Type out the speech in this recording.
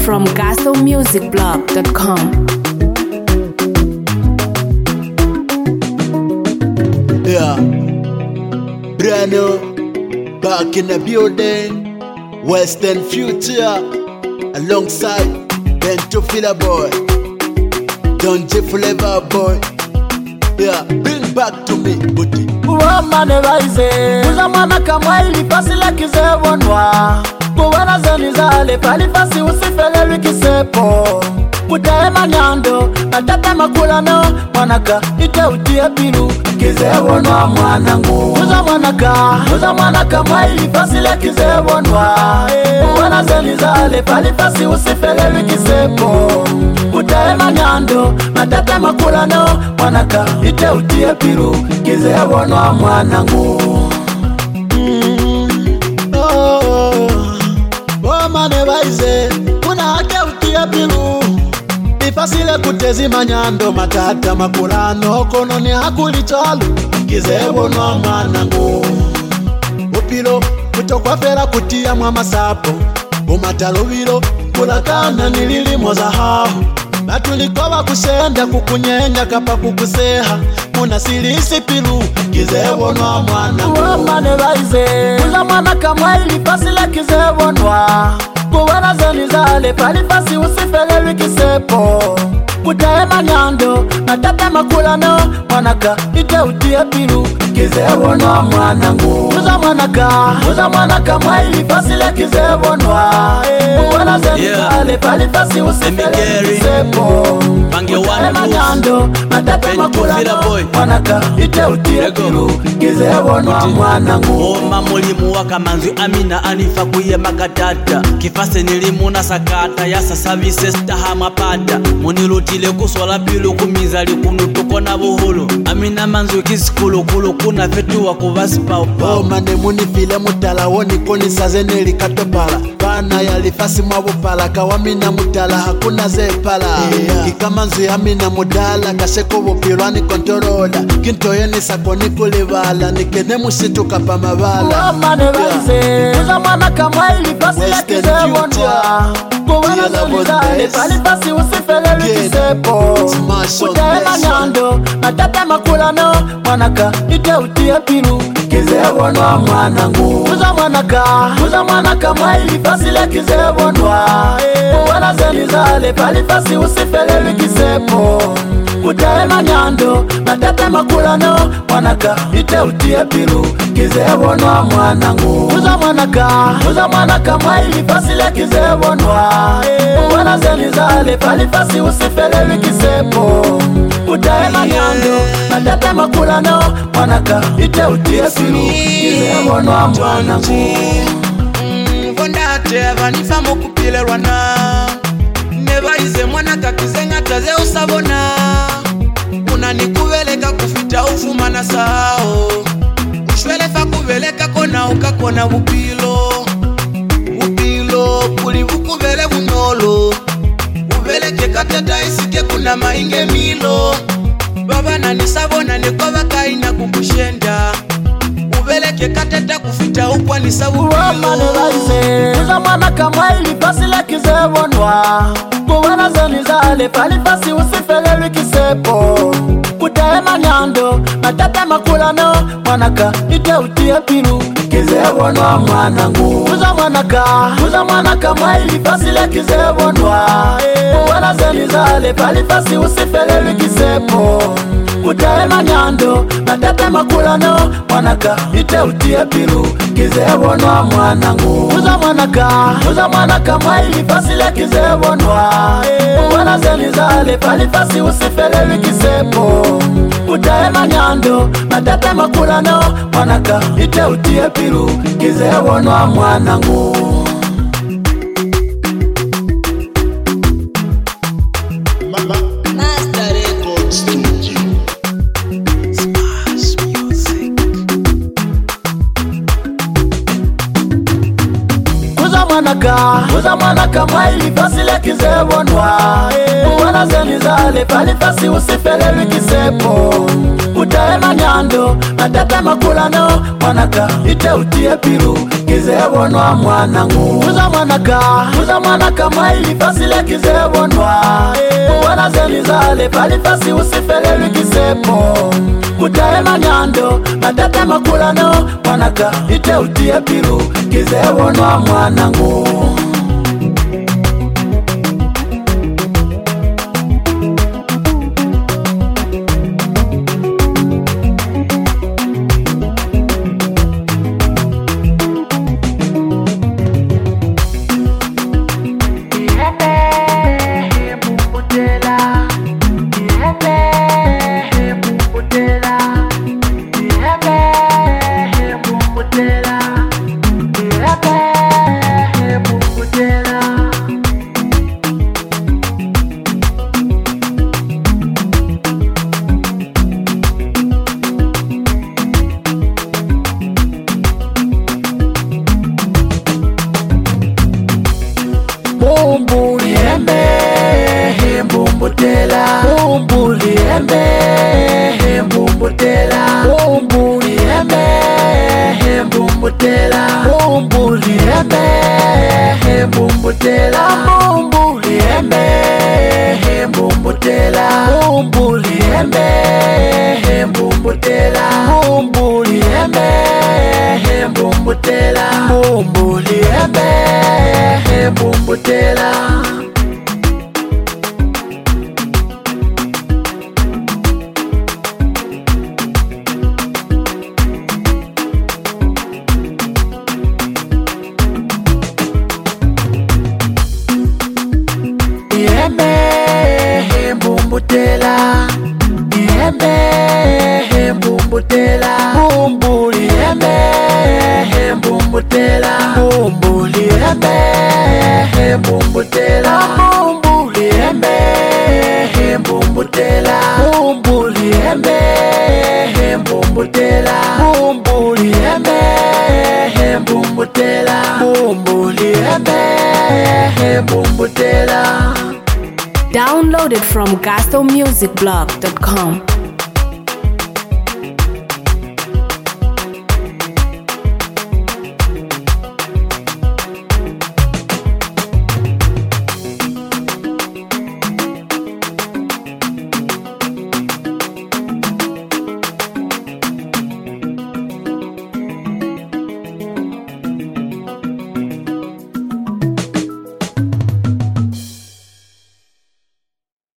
from castlemusicblog.com. Yeah, Brano, back in the building, Western Future, alongside Bento Filler Boy, Don J Flavor Boy. Yeah, bring back to me, buddy. Uwamane vaize Uzamana kama ili pasi lekize wonwa Kuwana zeni zale palifasi usifele wikisepo Kutaema nyando Natata makulano Mwanaka ite utie pilu Kize wonwa mwanangu Uzamana kama ili pasi lekize wonwa Kuwana zeni zale palifasi usifele wikisepo Kutaema nyando Natata makulano Mwanaka ite utie pilu Kize wonwa mwanangu Mane waize Kuna hake utia pilu Ifasile kutezi manyando Matata makulano Kono ni hakuli chalu Kizewo no manangu Upilo Kutokwa fera kutia mwama sapo Umatalo wilo Kulakana nilili moza hao Batulikoba kusenda kukunyenya kapa kukuseha Muna silisi pilu Kizewo no manangu Mane waize Uzamana kama ili fasile kizewo noa Kuwana zeni zale palifasi usifele wikisepo Kutaema nyando Natata makulano Mwanaka ite utie pilu Kizewo no mwanangu Uzamana kama ili fasile kizewo noa Kuwana zeni zale palifasi usifele wikisepo Kutaema nyando Natata makulano Mwanaka ite utie pilu Kizewo no mwanangu Oma mulimu waka manzu amina anifa kuye makatata Kifase nilimu na sakata ya sasavise staha mapada Munilutile kuswala bilu kumizali kunutuko na buhulu Amina manzu kisikulu kulu kuna fetu wa kuvasipa upao Mane munifile mutala woni koni sazeneli katopala Bana ya lifasi mwabupala kawamina mutala hakuna zepala Kikamanzu ya mina mudala kasheko bupilwani kontorola Kintoyeni sakoni kulibala nikene musitu kapa mabala Mane waize Uzamana kama ili pasi ya kizewo noa Kuwana zeni zale palifasi usifele wikisepo Kutaema nyando Natata makulano Mwanaka ite utie pilu Kizewo noa mwanangu Uzamana kama ili pasi ya kizewo noa Kuwana zeni zale palifasi usifele wikisepo Kutaema nyando Natata makulano Mwanaka ite utie pilu Kizewo noa mwanangu Uzamana kama ili pasi ya kizewo noa Kuwana zeni zale palifasi usifele wikisepo Kutaema nyando Natata makulano Mwanaka ite utie pilu Kizewo noa mwanangu Vondate vanifa mokupile rwana Nevaize mwanaka kizenga taze usabona Unanikubeleka kufita ufumana sao Ushwelefa kubeleka kona ukakona upilo Kuli vukubele bunolo Ubeleke katata isike kuna mainge milo Baba na nisabona nikoba kaina kukushenda Ubeleke katata kufita ukwa nisabu Mane waize Uzamana kama ili pasi la kizewo noa Kuwana zeni zale palifasi usifele wikisepo Kutaema nyando Natata makulano Mwanaka ite utie pilu Kizewo noa mwanangu Uzamana kama ili pasi la kizewo noa Kuwana zeni zale palifasi usifele wikisepo Kutaema nyando Natata makulano Mwanaka ite utie pilu Kizewo noa mwanangu Uzamana kama ili pasi la kizewo noa Kuwana zeni zale palifasi usifele wikisepo Kutaema nyando Natata makulano Mwanaka ite utie pilu Kizewo noa mwanangu Master Record Studio Smash Music Uzamana kama ili pasi la kizewo noa Kuwana zeni zale palifasi usifele wikisepo kutema nyando matata makulano mwanaka ite utie piru kizebonwa mwanangu uza mwanaka mwaili fasile kizebonwa uwana zenizale palifasi usifelewi kisepo kutema nyando matata makulano mwanaka ite utie piru kizebonwa mwanangu Bumbuli embe bumbutela bumbuli embe bumbutela bumbuli embe bumbutela bumbuli embe bumbutela bumbuli embe bumbutela bumbuli embe bumbutela bumbuli embe bumbutela bumbuli embe bumbutela Yembe bumbutela Yembe bumbutela bumbuli yembe bumbutela bumbuli yembe bumbutela bumbuli yembe bumbutela bumbuli yembe bumbutela bumbuli yembe bumbutela bumbuli yembe bumbutela. Download it from GastroMusicBlog.com.